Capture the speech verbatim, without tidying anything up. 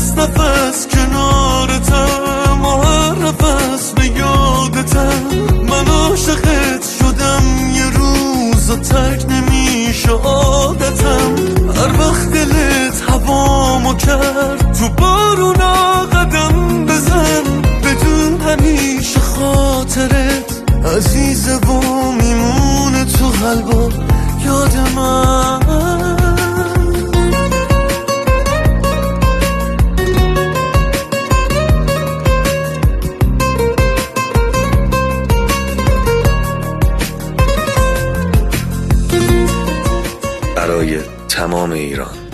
نفس نفس کنارتم، هر نفس به یادتم. من عاشقت شدم یه روز و ترک نمیشه عادتم. هر وقت دلت هوامو کرد تو بارونا قدم بزن، بدون همیشه خاطرت عزیزه و میمونه تو قلبا یاد من. برای تمام ایران.